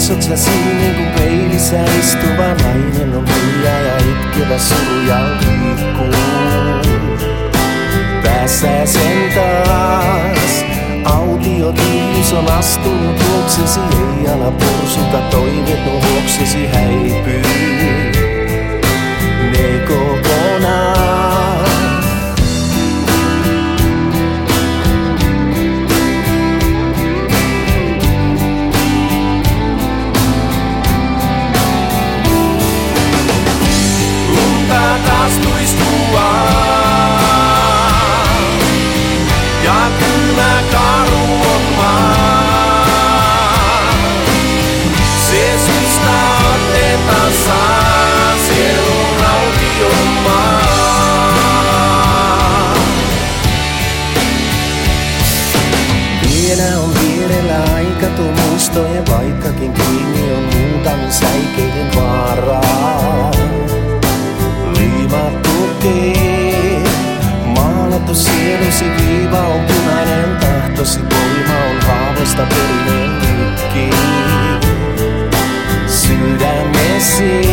Katsot sä silmiin, kun peilissä istuva nainen on hiljaa ja itkevä suru ja liikkuu. Päässä sen taas autiotiilus on astunut luoksesi, ei ala pursuta toiveet nuo vuoksesi häipyy. Ne kokonaan. Lunta taas tuistua ja kylmä karu on maa. Se susta ottetaan saa sielun aution maa. Vielä on vierellä aika tuo muistojen, vaikkakin kiinni on muutamien säikeiden vaaraa. Liimattu tee, maalattu sielusi, viiva on punainen, tahtosi voima on haavoista perinen nytkin sydämesi.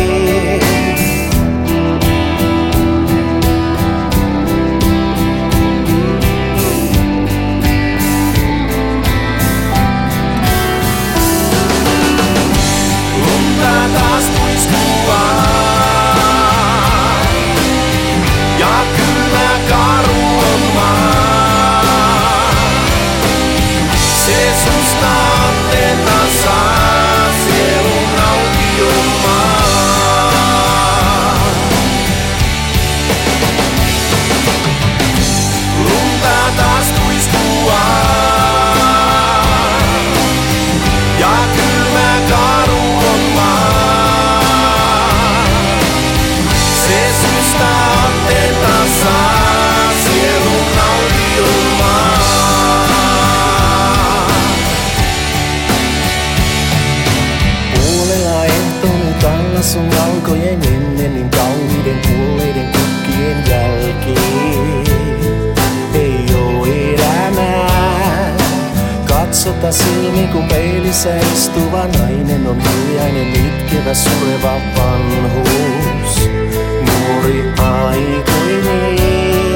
Lunta taas tuiskua ja kylmä karu on maa. Se susta ottetaan saa sielun aution maa. Lunta taas tuiskua ja kylmä karu on maa. Se susta ottetaan saa sielun aution maa. Puolella ehtonut alla sun jalkojen ennen niin kauniiden kuolleiden kukkien jälkeen. Ei oo elämää. Katsota silmiin, kun peilissä istuva nainen on hiljainen, itkevä, sureva vanhuus. Nuori aikuinen.